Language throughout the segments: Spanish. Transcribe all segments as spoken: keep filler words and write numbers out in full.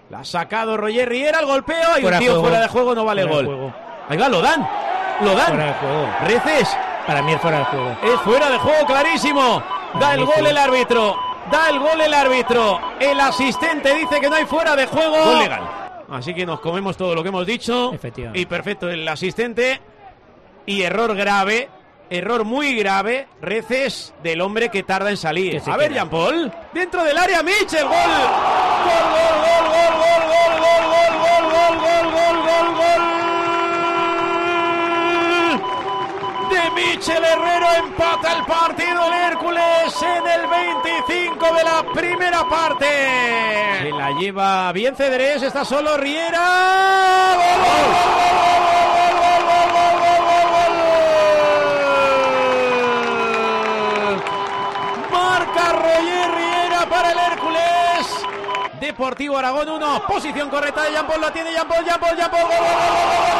La ha sacado Roger Riera, el golpeo y Fuera un tío juego. fuera de juego, no vale Fuera de gol. juego. Ahí va, lo dan. Lo dan. Fuera de juego. Reces. Para mí es fuera de juego. Es fuera de juego, clarísimo. Da el gol el árbitro. Da el gol el árbitro. El asistente dice que no hay fuera de juego. Gol legal. Así que nos comemos todo lo que hemos dicho. Efectivamente. Y perfecto el asistente. Y error grave. Error muy grave. Reces del hombre que tarda en salir. A ver, Jean Paul. Dentro del área, Mitchell. Gol. Gol, gol, gol, gol, gol, gol, gol, gol, gol, gol, gol, gol, gol. De Mitchell Herrero empata el partido el Hércules en el veinticinco de la primera parte. Se la lleva bien Cedrés, está solo Riera. ¡Gol, gol, gol, gol, gol, gol, gol, gol! Marca Roger Riera para el Hércules. Deportivo Aragón uno, posición correcta de Jean Paul, la tiene Jean Paul, Jean Paul, Jean Paul. ¡Gol, gol, gol, gol, gol, gol, gol,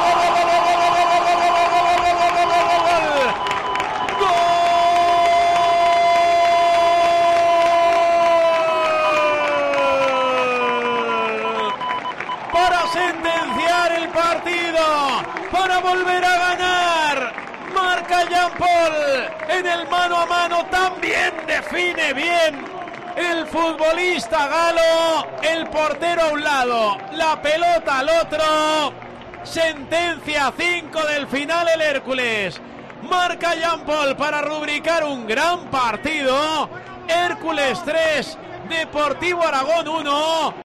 para sentenciar el partido, para volver a ganar! Marca Jean Paul en el mano a mano, también define bien el futbolista galo, el portero a un lado, la pelota al otro. Sentencia cinco del final el Hércules. Marca Jean Paul para rubricar un gran partido. Hércules tres, Deportivo Aragón uno.